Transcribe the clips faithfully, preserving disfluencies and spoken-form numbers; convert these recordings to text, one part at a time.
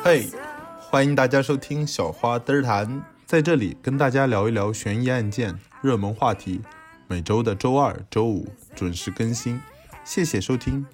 嘿，欢迎大家收听小花嘚儿谈，在这里跟大家聊一聊悬疑案件、热门话题，每周的周二、周五准时更新，谢谢收听。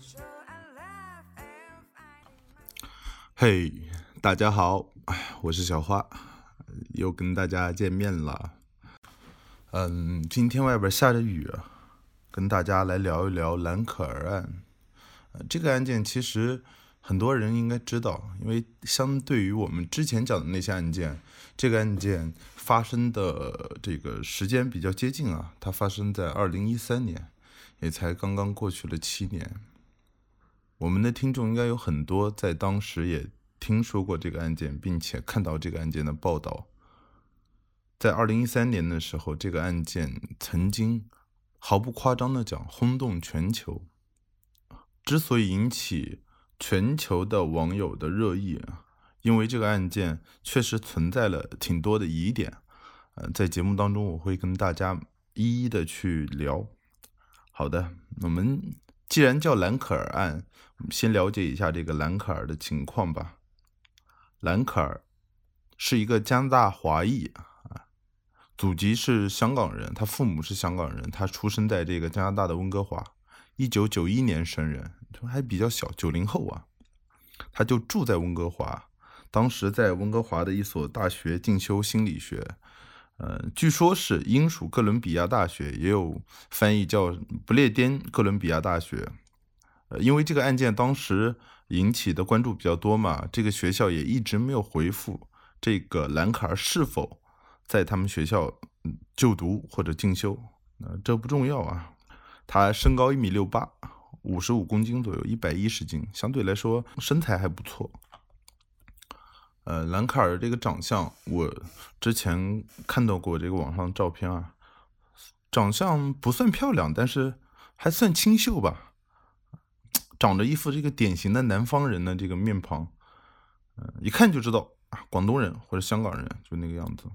嘿，大家好，我是小花，又跟大家见面了。嗯，今天外边下着雨，跟大家来聊一聊兰可儿案。呃，这个案件其实很多人应该知道，因为相对于我们之前讲的那些案件，这个案件发生的这个时间比较接近啊，它发生在二零一三年，也才刚刚过去了七年。我们的听众应该有很多在当时也听说过这个案件，并且看到这个案件的报道。在二零一三年的时候，这个案件曾经毫不夸张的讲轰动全球。之所以引起全球的网友的热议，因为这个案件确实存在了挺多的疑点，呃，在节目当中我会跟大家一一的去聊。好的，我们既然叫兰可儿案，我们先了解一下这个兰可儿的情况吧。兰可儿是一个加拿大华裔，祖籍是香港人，他父母是香港人，他出生在这个加拿大的温哥华，一九九一年生人，还比较小，九零后啊。他就住在温哥华，当时在温哥华的一所大学进修心理学，呃，据说是英属哥伦比亚大学，也有翻译叫不列颠哥伦比亚大学。呃，因为这个案件当时引起的关注比较多嘛，这个学校也一直没有回复这个兰可儿是否在他们学校就读或者进修，呃，这不重要啊。他身高一米六八，五十五公斤左右，一百一十斤，相对来说身材还不错。呃，兰可儿这个长相，我之前看到过这个网上照片啊，长相不算漂亮，但是还算清秀吧，长着一副这个典型的南方人的这个面庞，呃，一看就知道啊，广东人或者香港人，就那个样子。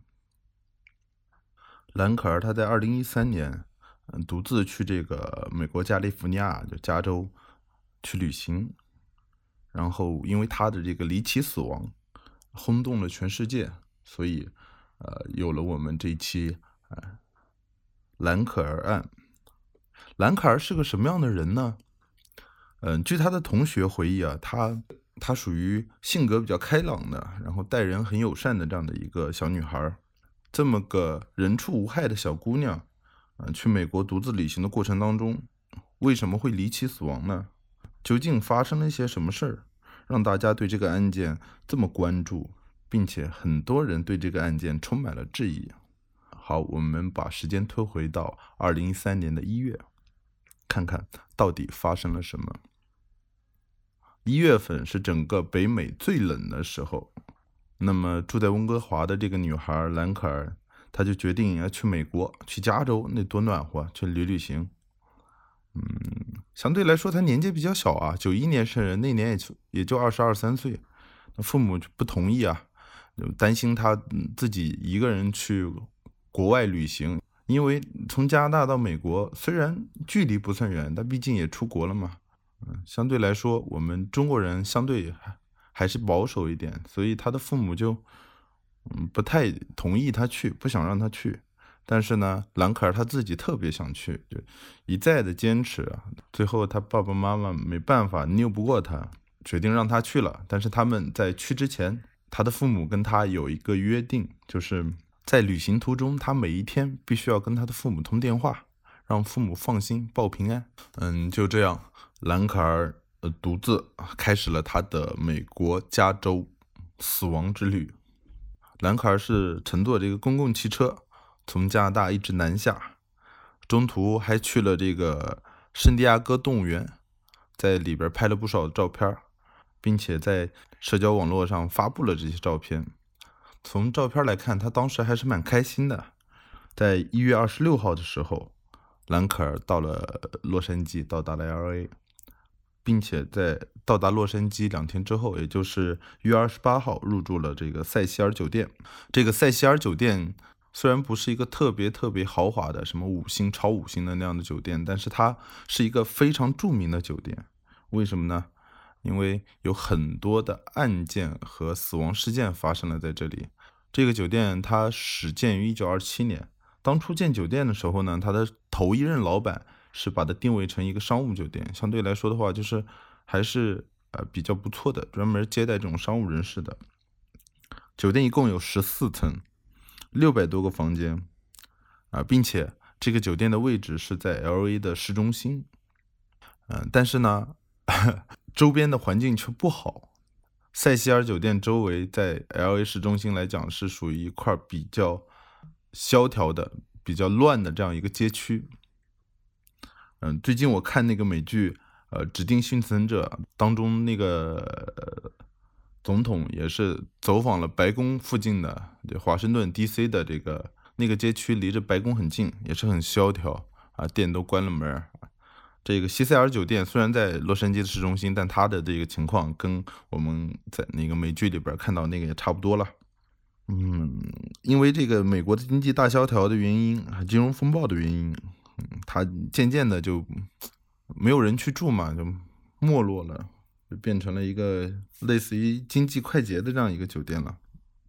兰可儿她在二零一三年，嗯，独自去这个美国加利福尼亚，就加州去旅行，然后因为她的这个离奇死亡，轰动了全世界，所以呃，有了我们这一期呃兰可儿案。兰可儿是个什么样的人呢？嗯、呃，据她的同学回忆啊，她她属于性格比较开朗的，然后待人很友善的这样的一个小女孩。这么个人畜无害的小姑娘，呃，去美国独自旅行的过程当中，为什么会离奇死亡呢？究竟发生了一些什么事儿，让大家对这个案件这么关注，并且很多人对这个案件充满了质疑？好，我们把时间推回到二零一三年的一月，看看到底发生了什么。一月份是整个北美最冷的时候，那么住在温哥华的这个女孩兰可儿，她就决定要去美国，去加州，那多暖和，去旅旅行。嗯，相对来说她年纪比较小啊，九一年生人，那年也就也就二十二三岁，父母不同意啊，就担心她自己一个人去国外旅行，因为从加拿大到美国虽然距离不算远，但毕竟也出国了嘛。嗯，相对来说我们中国人相对还还是保守一点，所以他的父母就嗯不太同意他去，不想让他去。但是呢，兰可儿他自己特别想去，就一再的坚持啊。最后他爸爸妈妈没办法，拗不过他，决定让他去了。但是他们在去之前，他的父母跟他有一个约定，就是在旅行途中，他每一天必须要跟他的父母通电话，让父母放心，报平安。嗯，就这样，兰可儿呃独自开始了他的美国加州死亡之旅。兰可儿是乘坐这个公共汽车从加拿大一直南下，中途还去了这个圣地亚哥动物园，在里边拍了不少的照片，并且在社交网络上发布了这些照片。从照片来看，他当时还是蛮开心的。在一月二十六号的时候，兰可儿到了洛杉矶，到达了 L A， 并且在到达洛杉矶两天之后，也就是一月二十八号入住了这个塞西尔酒店。这个塞西尔酒店虽然不是一个特别特别豪华的什么五星超五星的那样的酒店，但是它是一个非常著名的酒店。为什么呢？ 因为有很多的案件和死亡事件发生了在这里。这个酒店它始建于一九二七年，当初建酒店的时候呢，它的头一任老板是把它定位成一个商务酒店，相对来说的话，就是还是呃比较不错的，专门接待这种商务人士的。酒店一共有十四层，六百多个房间啊，并且这个酒店的位置是在 L A 的市中心，嗯、呃，但是呢，周边的环境却不好。塞西尔酒店周围在 L A 市中心来讲是属于一块比较萧条的、比较乱的这样一个街区。嗯，最近我看那个美剧，呃，《指定幸存者》当中那个、呃、总统也是走访了白宫附近的华盛顿 D C 的这个那个街区，离着白宫很近，也是很萧条啊，店都关了门。这个西塞尔酒店虽然在洛杉矶的市中心，但它的这个情况跟我们在那个美剧里边看到那个也差不多了。嗯，因为这个美国的经济大萧条的原因，金融风暴的原因，嗯，它渐渐的就没有人去住嘛，就没落了，就变成了一个类似于经济快捷的这样一个酒店了。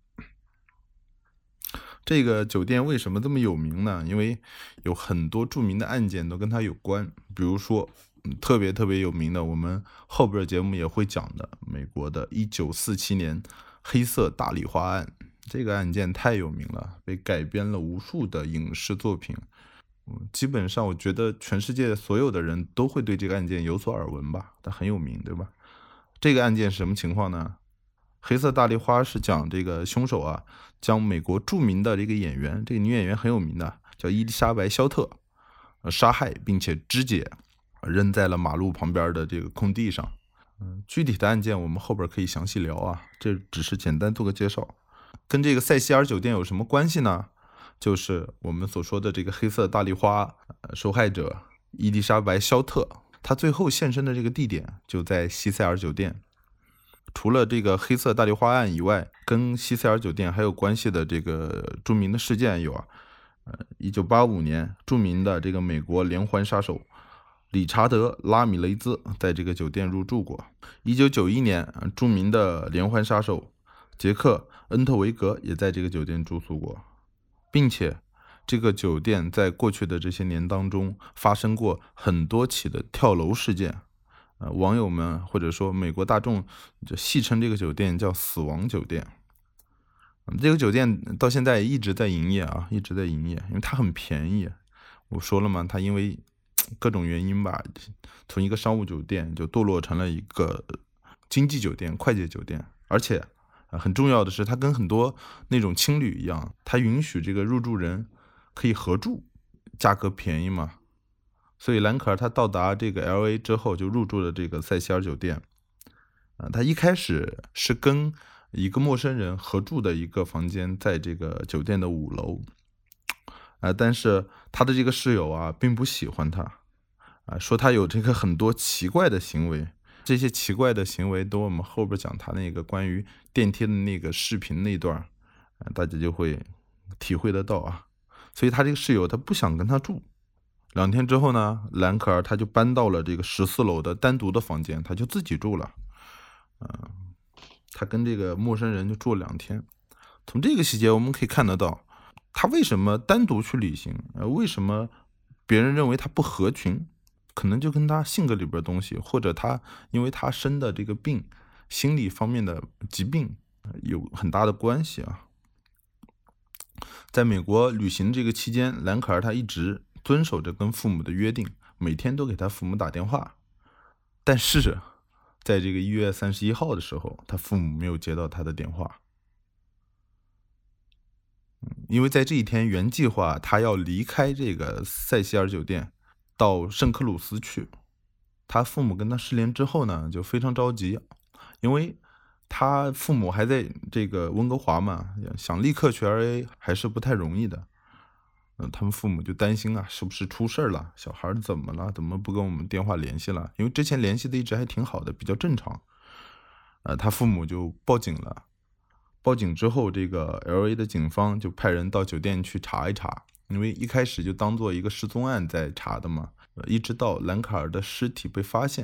这个酒店为什么这么有名呢？因为有很多著名的案件都跟它有关，比如说、嗯、特别特别有名的，我们后边节目也会讲的，美国的一九四七年黑色大丽花案。这个案件太有名了，被改编了无数的影视作品。嗯、基本上我觉得全世界所有的人都会对这个案件有所耳闻吧，它很有名，对吧？这个案件是什么情况呢？黑色大丽花是讲这个凶手啊，将美国著名的这个演员，这个女演员很有名的，叫伊丽莎白·肖特，呃，杀害并且肢解，扔在了马路旁边的这个空地上。嗯，具体的案件我们后边可以详细聊啊，这只是简单做个介绍。跟这个塞西尔酒店有什么关系呢？就是我们所说的这个黑色大丽花、呃、受害者伊丽莎白·肖特，她最后现身的这个地点就在西塞尔酒店。除了这个黑色大丽花案以外，跟西塞尔酒店还有关系的这个著名的事件有啊，呃，一九八五年著名的这个美国连环杀手理查德·拉米雷兹在这个酒店入住过。一九九一年，著名的连环杀手杰克·恩特维格也在这个酒店住宿过，并且这个酒店在过去的这些年当中发生过很多起的跳楼事件。呃，网友们或者说美国大众就戏称这个酒店叫死亡酒店。嗯，这个酒店到现在一直在营业啊，一直在营业，因为它很便宜。我说了嘛，它因为各种原因吧，从一个商务酒店就堕落成了一个经济酒店、快捷酒店。而且、呃、很重要的是，它跟很多那种青旅一样，它允许这个入住人可以合住，价格便宜嘛。所以兰可儿他到达这个 L A 之后，就入住了这个塞西尔酒店。呃、他一开始是跟一个陌生人合住的一个房间，在这个酒店的五楼。呃、但是他的这个室友啊，并不喜欢他，啊、呃，说他有这个很多奇怪的行为。这些奇怪的行为，等我们后边讲他那个关于电梯的那个视频那段，呃、大家就会体会得到啊。所以他这个室友他不想跟他住。两天之后呢，兰可儿他就搬到了这个十四楼的单独的房间，他就自己住了。嗯、呃，他跟这个陌生人就住了两天。从这个细节我们可以看得到，他为什么单独去旅行？呃，为什么别人认为他不合群？可能就跟他性格里边的东西，或者他因为他生的这个病，心理方面的疾病有很大的关系啊。在美国旅行这个期间，兰可儿他一直遵守着跟父母的约定，每天都给他父母打电话。但是在这个一月三十一号的时候，他父母没有接到他的电话。因为在这一天原计划他要离开这个塞西尔酒店到圣克鲁斯去。他父母跟他失联之后呢，就非常着急，因为他父母还在这个温哥华嘛，想立刻去 L A 还是不太容易的。嗯，他们父母就担心啊，是不是出事了？小孩怎么了？怎么不跟我们电话联系了？因为之前联系的一直还挺好的，比较正常。呃，他父母就报警了。报警之后，这个 L A 的警方就派人到酒店去查一查，因为一开始就当做一个失踪案在查的嘛。呃，一直到兰可儿的尸体被发现，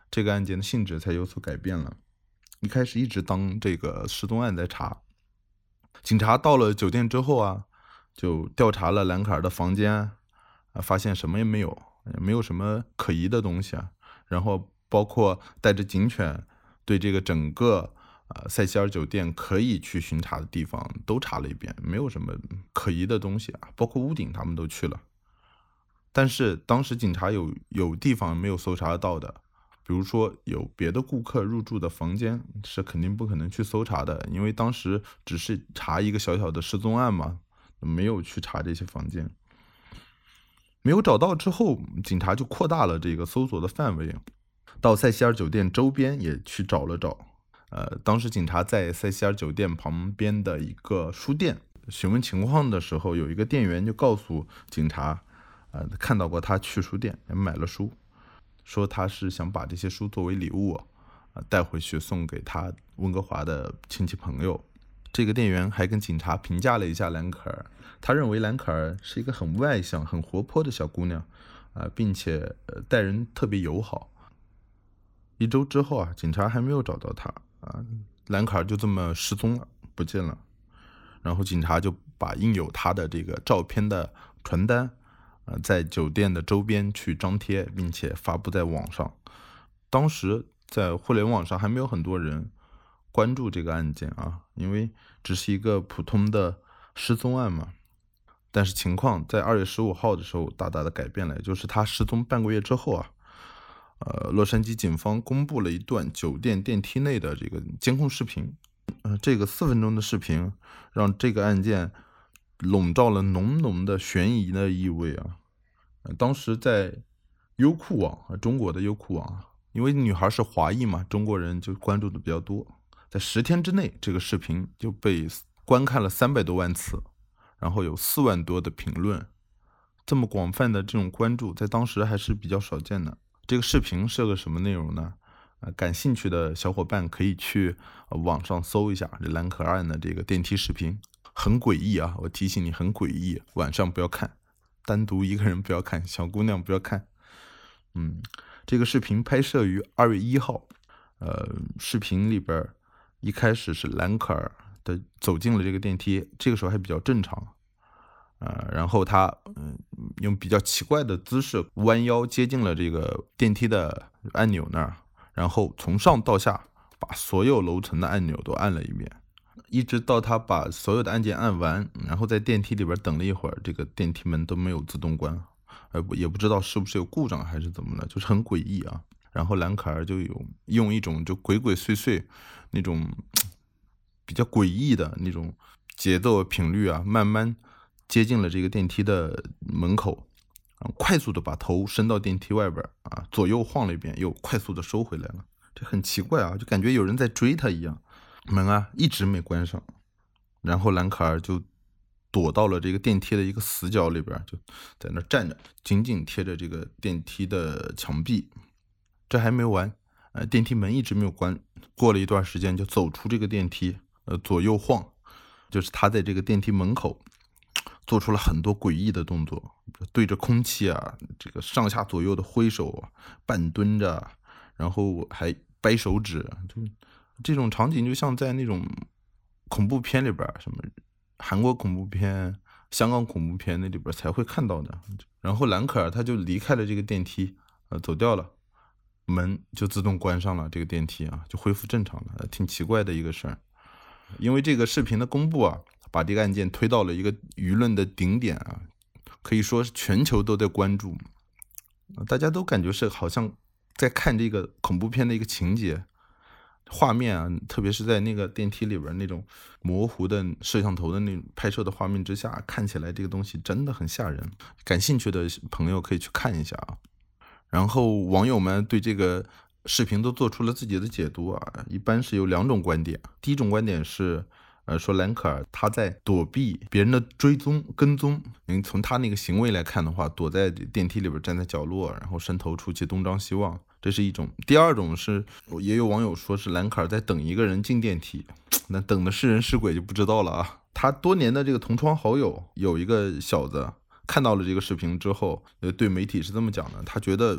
这个案件的性质才有所改变了。一开始一直当这个失踪案在查，警察到了酒店之后啊，就调查了兰可儿的房间啊，发现什么也没有，也没有什么可疑的东西啊。然后包括带着警犬对这个整个呃塞西尔酒店可以去巡查的地方都查了一遍，没有什么可疑的东西啊，包括屋顶他们都去了。但是当时警察有有地方没有搜查到的，比如说有别的顾客入住的房间是肯定不可能去搜查的，因为当时只是查一个小小的失踪案嘛，没有去查这些房间。没有找到之后，警察就扩大了这个搜索的范围，到塞西尔酒店周边也去找了找。呃，当时警察在塞西尔酒店旁边的一个书店询问情况的时候，有一个店员就告诉警察，呃，看到过他去书店买了书，说他是想把这些书作为礼物，呃，带回去送给他温哥华的亲戚朋友。这个店员还跟警察评价了一下兰可儿，他认为兰可儿是一个很外向、很活泼的小姑娘，呃、并且、呃、待人特别友好。一周之后啊，警察还没有找到她啊，兰可儿就这么失踪了，不见了。然后警察就把印有她的这个照片的传单，呃，在酒店的周边去张贴，并且发布在网上。当时在互联网上还没有很多人关注这个案件啊，因为只是一个普通的失踪案嘛。但是情况在二月十五号的时候大大的改变了，也就是他失踪半个月之后啊，呃，洛杉矶警方公布了一段酒店电梯内的这个监控视频。呃，这个四分钟的视频让这个案件笼罩了浓浓的悬疑的意味啊。呃、当时在优酷网，呃、中国的优酷网，因为女孩是华裔嘛，中国人就关注的比较多。在十天之内，这个视频就被观看了三百多万次，然后有四万多的评论，这么广泛的这种关注，在当时还是比较少见的。这个视频是个什么内容呢？呃、感兴趣的小伙伴可以去、呃、网上搜一下这兰可儿案的这个电梯视频，很诡异啊！我提醒你，很诡异，晚上不要看，单独一个人不要看，小姑娘不要看。嗯，这个视频拍摄于二月一号，呃，视频里边一开始是兰可儿的走进了这个电梯，这个时候还比较正常，呃，然后他、嗯、用比较奇怪的姿势弯腰接近了这个电梯的按钮那儿，然后从上到下把所有楼层的按钮都按了一遍，一直到他把所有的按键按完，然后在电梯里边等了一会儿，这个电梯门都没有自动关，呃，也不知道是不是有故障还是怎么了，就是很诡异啊。然后兰可儿就有用一种就鬼鬼祟祟那种比较诡异的那种节奏频率啊，慢慢接近了这个电梯的门口，啊，快速的把头伸到电梯外边啊，左右晃了一遍，又快速的收回来了。这很奇怪啊，就感觉有人在追他一样。门啊一直没关上，然后兰可儿就躲到了这个电梯的一个死角里边，就在那站着，紧紧贴着这个电梯的墙壁。这还没完，呃，电梯门一直没有关，过了一段时间就走出这个电梯，呃，左右晃，就是他在这个电梯门口做出了很多诡异的动作，对着空气啊，这个上下左右的挥手啊，半蹲着，然后还掰手指，就这种场景就像在那种恐怖片里边，什么韩国恐怖片、香港恐怖片那里边才会看到的。然后兰可儿他就离开了这个电梯，呃，走掉了，门就自动关上了，这个电梯啊就恢复正常了，挺奇怪的一个事儿。因为这个视频的公布啊，把这个案件推到了一个舆论的顶点啊，可以说是全球都在关注，大家都感觉是好像在看这个恐怖片的一个情节。画面啊，特别是在那个电梯里边那种模糊的摄像头的那种拍摄的画面之下，看起来这个东西真的很吓人。感兴趣的朋友可以去看一下啊。然后网友们对这个视频都做出了自己的解读啊，一般是有两种观点。第一种观点是，呃，说兰可儿他在躲避别人的追踪跟踪，因为从他那个行为来看的话，躲在电梯里边站在角落，然后伸头出去东张西望，这是一种。第二种是，也有网友说是兰可儿在等一个人进电梯，那等的是人是鬼就不知道了啊。他多年的这个同窗好友有一个小子看到了这个视频之后，呃，对媒体是这么讲的，他觉得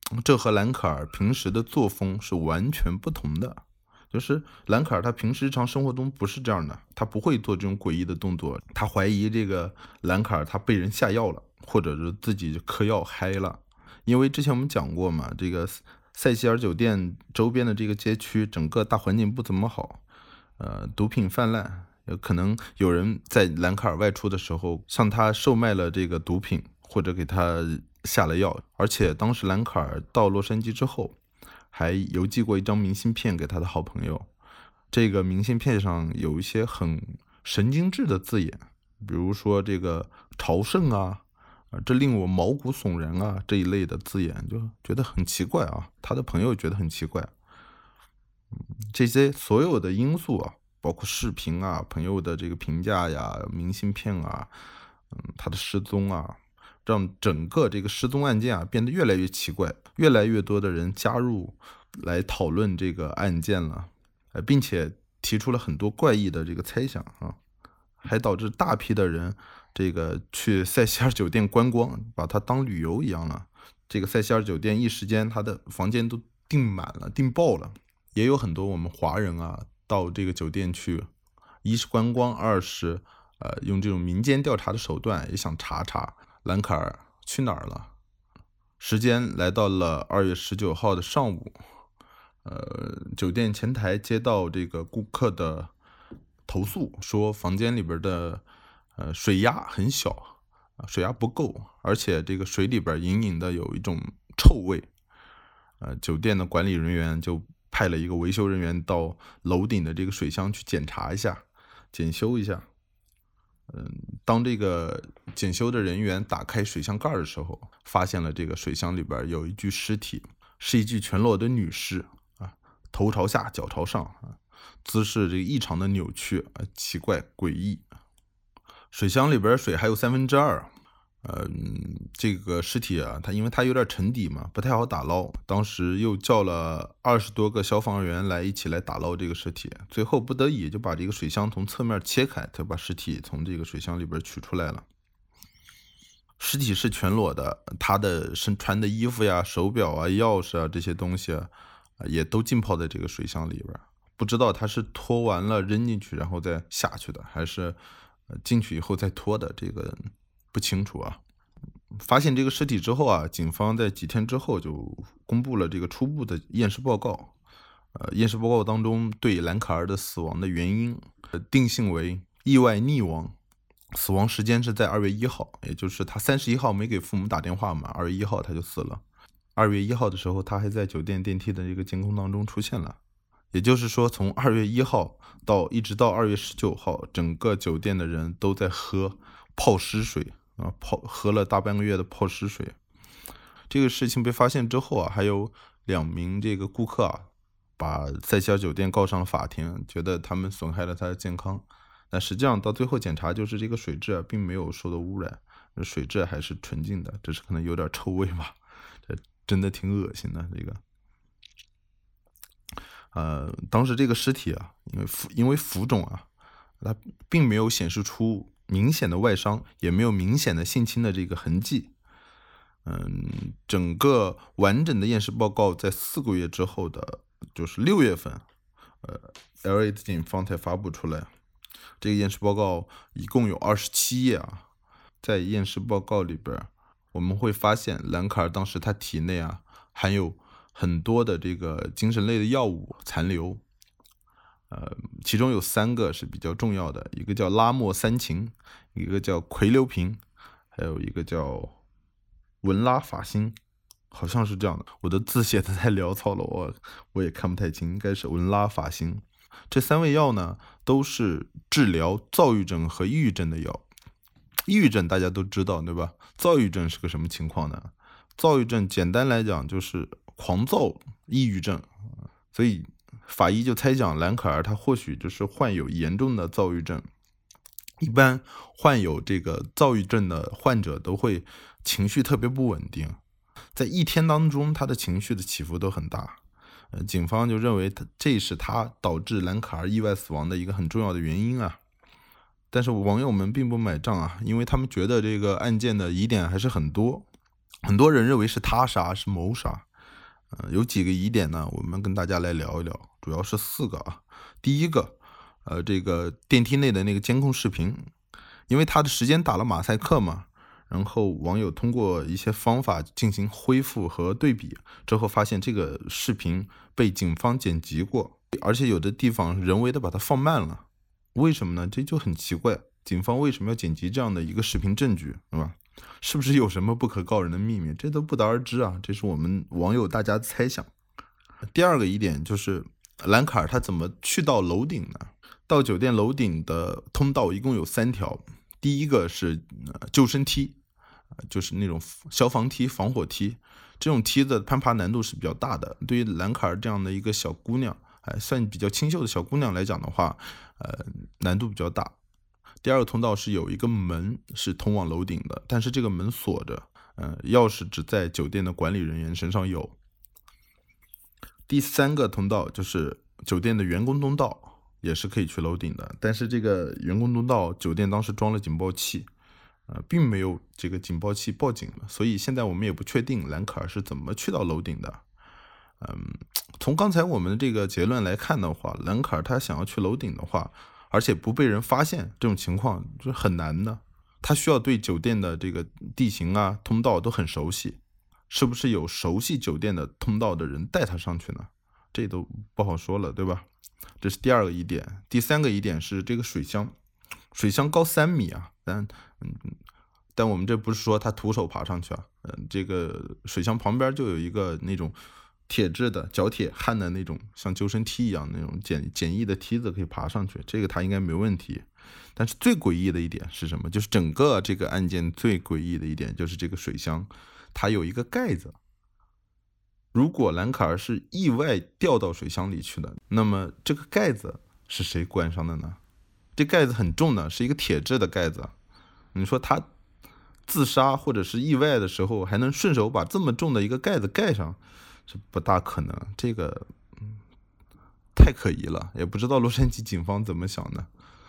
这和兰卡尔平时的作风是完全不同的。就是兰卡尔他平时日常生活中不是这样的，他不会做这种诡异的动作。他怀疑这个兰卡尔他被人下药了，或者是自己嗑药嗨了。因为之前我们讲过嘛，这个塞西尔酒店周边的这个街区，整个大环境不怎么好，呃，毒品泛滥，有可能有人在兰卡尔外出的时候向他售卖了这个毒品，或者给他下了药。而且当时兰卡尔到洛杉矶之后，还邮寄过一张明信片给他的好朋友。这个明信片上有一些很神经质的字眼，比如说这个朝圣啊，这令我毛骨悚然啊，这一类的字眼，就觉得很奇怪啊。他的朋友觉得很奇怪。这些所有的因素啊，包括视频啊、朋友的这个评价呀、明信片啊、嗯，他的失踪啊，让整个这个失踪案件啊变得越来越奇怪，越来越多的人加入来讨论这个案件了，并且提出了很多怪异的这个猜想啊，还导致大批的人这个去塞西尔酒店观光，把它当旅游一样了。这个塞西尔酒店一时间他的房间都订满了，订爆了。也有很多我们华人啊到这个酒店去，一是观光，二是呃用这种民间调查的手段也想查查兰卡尔去哪儿了。时间来到了二月十九号的上午，呃，酒店前台接到这个顾客的投诉，说房间里边的呃水压很小，水压不够，而且这个水里边隐隐的有一种臭味。呃，酒店的管理人员就派了一个维修人员到楼顶的这个水箱去检查一下，检修一下。嗯，当这个检修的人员打开水箱盖的时候，发现了这个水箱里边有一具尸体，是一具全裸的女尸啊，头朝下，脚朝上啊，姿势这个异常的扭曲啊，奇怪诡异。水箱里边水还有三分之二。呃，这个尸体啊，它因为它有点沉底嘛，不太好打捞。当时又叫了二十多个消防员来一起来打捞这个尸体，最后不得已就把这个水箱从侧面切开，才把尸体从这个水箱里边取出来了。尸体是全裸的，他的身穿的衣服呀、手表啊、钥匙啊这些东西啊，也都浸泡在这个水箱里边。不知道他是脱完了扔进去然后再下去的，还是进去以后再脱的，这个不清楚啊。发现这个尸体之后啊，警方在几天之后就公布了这个初步的验尸报告。呃，验尸报告当中对兰卡尔的死亡的原因定性为意外溺亡，死亡时间是在二月一号，也就是他三十一号没给父母打电话嘛，二月一号他就死了。二月一号的时候，他还在酒店电梯的这个监控当中出现了。也就是说，从二月一号到一直到二月十九号，整个酒店的人都在喝泡尸水啊，泡喝了大半个月的泡尸水。这个事情被发现之后啊，还有两名这个顾客啊，把塞西尔酒店告上了法庭，觉得他们损害了他的健康。但实际上到最后检查，就是这个水质啊，并没有受到污染，水质还是纯净的，只是可能有点臭味吧。这真的挺恶心的这个。呃，当时这个尸体啊，因为浮因为浮肿啊，它并没有显示出明显的外伤，也没有明显的性侵的这个痕迹。嗯，整个完整的验尸报告在四个月之后的，就是六月份，呃 ，L A 的警方才发布出来。这个验尸报告一共有二十七页啊，在验尸报告里边，我们会发现兰卡尔当时他体内啊含有很多的这个精神类的药物残留，呃，其中有三个是比较重要的，一个叫拉莫三嗪，一个叫喹硫平，还有一个叫文拉法辛，好像是这样的。我的字写的太潦草了，我我也看不太清，应该是文拉法辛。这三味药呢，都是治疗躁郁症和抑郁症的药。抑郁症大家都知道，对吧？躁郁症是个什么情况呢？躁郁症简单来讲就是狂躁抑郁症，所以法医就猜想兰卡尔他或许就是患有严重的躁郁症。一般患有这个躁郁症的患者都会情绪特别不稳定，在一天当中他的情绪的起伏都很大。呃，警方就认为他这是他导致兰卡尔意外死亡的一个很重要的原因啊。但是网友们并不买账啊，因为他们觉得这个案件的疑点还是很多，很多人认为是他杀是谋杀， 呃，有几个疑点呢，我们跟大家来聊一聊，主要是四个啊。第一个，呃，这个电梯内的那个监控视频，因为它的时间打了马赛克嘛，然后网友通过一些方法进行恢复和对比之后，发现这个视频被警方剪辑过，而且有的地方人为的把它放慢了。为什么呢？这就很奇怪，警方为什么要剪辑这样的一个视频证据，对吧？是不是有什么不可告人的秘密？这都不得而知啊，这是我们网友大家的猜想。第二个疑点就是兰卡尔他怎么去到楼顶呢？到酒店楼顶的通道一共有三条，第一个是救生梯，就是那种消防梯、防火梯，这种梯子攀爬难度是比较大的，对于兰卡尔这样的一个小姑娘，还算比较清秀的小姑娘来讲的话，呃，难度比较大。第二个通道是有一个门是通往楼顶的，但是这个门锁着，呃，钥匙只在酒店的管理人员身上有。第三个通道就是酒店的员工通道，也是可以去楼顶的，但是这个员工通道酒店当时装了警报器，呃，并没有这个警报器报警了，所以现在我们也不确定兰卡尔是怎么去到楼顶的。嗯，从刚才我们的这个结论来看的话，兰卡尔他想要去楼顶的话，而且不被人发现，这种情况就是很难的。他需要对酒店的这个地形啊、通道都很熟悉，是不是有熟悉酒店的通道的人带他上去呢？这都不好说了，对吧？这是第二个疑点。第三个疑点是这个水箱，水箱高三米啊，但嗯，但我们这不是说他徒手爬上去啊，嗯，这个水箱旁边就有一个那种铁质的角铁焊的那种像救生梯一样那种简简易的梯子可以爬上去，这个他应该没问题。但是最诡异的一点是什么？就是整个这个案件最诡异的一点就是这个水箱它有一个盖子，如果兰卡尔是意外掉到水箱里去的，那么这个盖子是谁关上的呢？这盖子很重的，是一个铁质的盖子，你说他自杀或者是意外的时候还能顺手把这么重的一个盖子盖上，是不大可能，这个、嗯、太可疑了，也不知道洛杉矶警方怎么想的。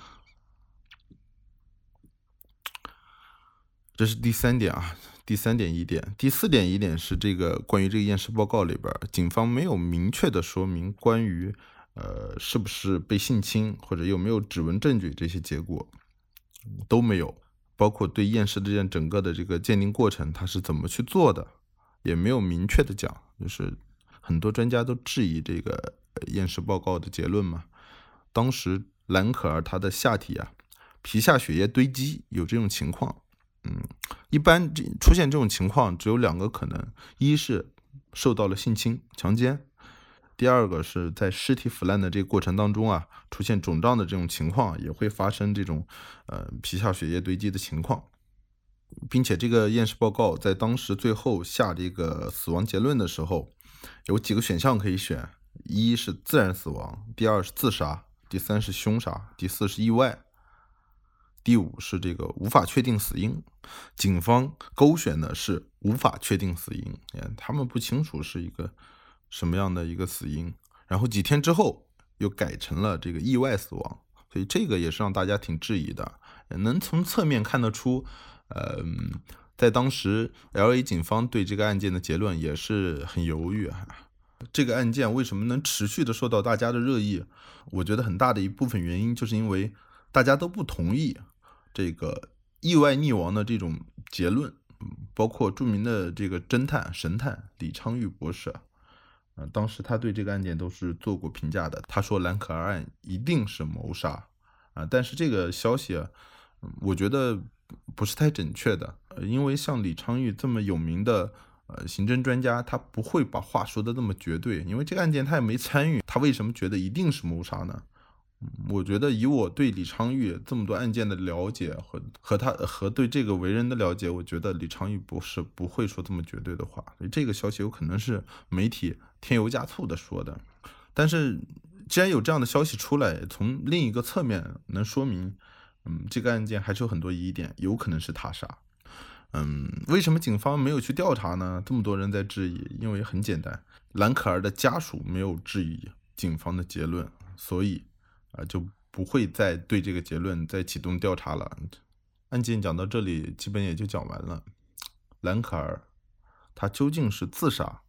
这是第三点啊，第三点疑点。第四点疑点是这个关于这个验尸报告里边，警方没有明确的说明关于呃是不是被性侵或者有没有指纹证据这些结果都没有，包括对验尸这件整个的这个鉴定过程它是怎么去做的，也没有明确的讲，就是很多专家都质疑这个验尸报告的结论嘛。当时兰可儿她的下体啊，皮下血液堆积有这种情况。嗯，一般出现这种情况只有两个可能，一是受到了性侵强奸，第二个是在尸体腐烂的这个过程当中啊，出现肿胀的这种情况，也会发生这种呃皮下血液堆积的情况，并且这个验尸报告在当时最后下这个死亡结论的时候，有几个选项可以选，一是自然死亡，第二是自杀，第三是凶杀，第四是意外，第五是这个无法确定死因。警方勾选的是无法确定死因，他们不清楚是一个什么样的一个死因，然后几天之后又改成了这个意外死亡，所以这个也是让大家挺质疑的。能从侧面看得出，呃，在当时 L A 警方对这个案件的结论也是很犹豫啊。这个案件为什么能持续的受到大家的热议？我觉得很大的一部分原因就是因为大家都不同意这个意外溺亡的这种结论，包括著名的这个侦探神探李昌钰博士，呃，当时他对这个案件都是做过评价的。他说兰可儿案一定是谋杀啊，但是这个消息啊，我觉得不是太准确的，因为像李昌钰这么有名的呃刑侦专家，他不会把话说的那么绝对，因为这个案件他也没参与，他为什么觉得一定是谋杀呢？我觉得以我对李昌钰这么多案件的了解和和他和对这个为人的了解，我觉得李昌钰不是不会说这么绝对的话，所以这个消息有可能是媒体添油加醋的说的。但是既然有这样的消息出来，从另一个侧面能说明，嗯，这个案件还是有很多疑点，有可能是他杀。嗯，为什么警方没有去调查呢？这么多人在质疑，因为很简单，兰可儿的家属没有质疑警方的结论，所以啊，就不会再对这个结论再启动调查了。案件讲到这里，基本也就讲完了。兰可儿他究竟是自杀，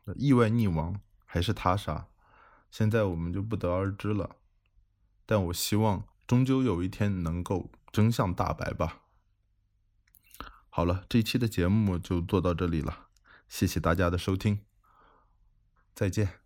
意外溺亡还是他杀，现在我们就不得而知了。但我希望终究有一天能够真相大白吧。好了，这一期的节目就做到这里了，谢谢大家的收听，再见。